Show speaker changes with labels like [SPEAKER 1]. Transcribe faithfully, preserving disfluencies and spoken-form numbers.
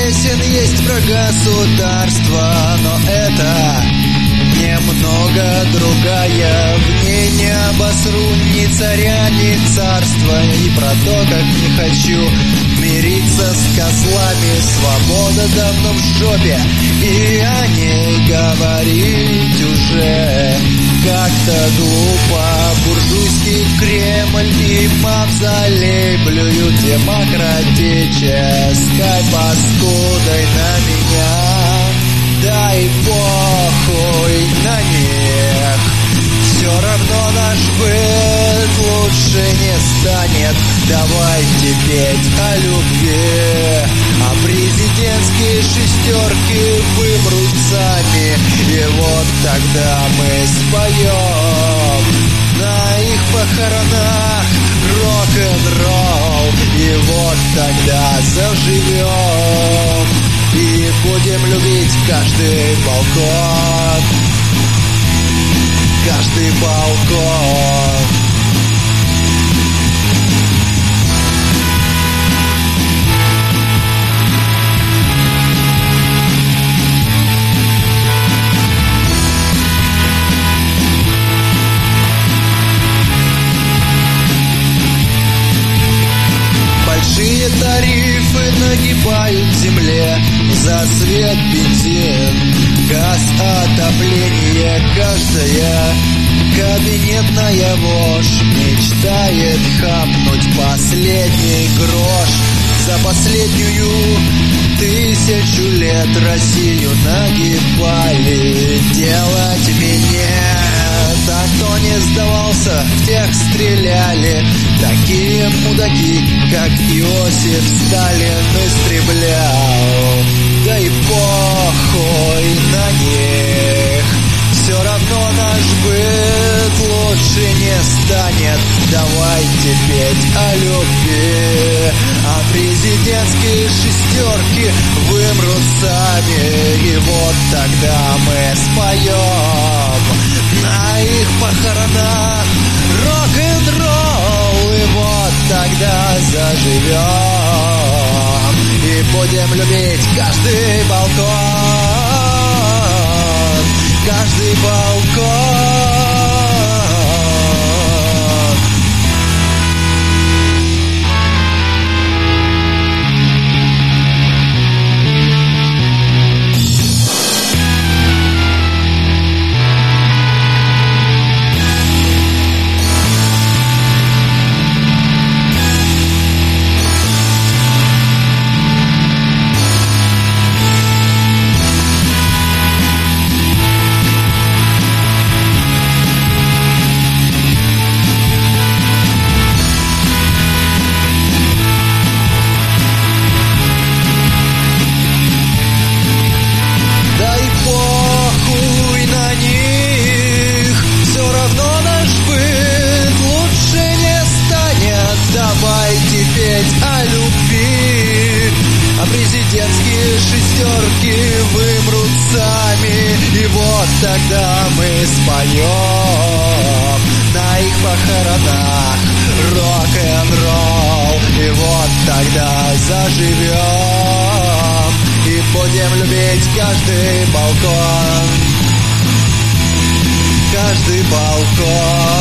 [SPEAKER 1] песен есть про государство, но это немного другая. В ней не обосру ни царя, ни царства, и про то, как не хочу мириться с козлами. Свобода давно в жопе, и о ней говорить уже как-то глупо. Буржуйский Кремль и мавзолей блюют демократической паскудой на меня. Дай похуй на них, все равно наш быт лучше не станет. Давайте петь о любви, а президентские шестерки вымрут сами. И вот тогда мы споем на их похоронах рок-н-ролл. И вот тогда заживем и будем любить каждый балкон, каждый балкон. Большие тарифы нагибают земле за свет, бензин, газ, отопление. Каждая кабинетная вошь мечтает хапнуть последний грош. За последнюю тысячу лет Россию нагибали. Делать минет, а кто не сдавался, в тех стреляли. Такие мудаки, как Иосиф Сталин, истреблял. Да и похуй на них, все равно наш быт лучше не станет. Давайте петь о любви, а президентские шестерки вымрут сами. И вот тогда мы споем на их похоронах рок-н-ролл. И вот тогда заживем и будем любить каждый балкон, каждый балкон. О любви, а президентские шестерки вымрут сами. И вот тогда мы споем на их похоронах рок-н-ролл. И вот тогда заживем и будем любить каждый балкон, каждый балкон.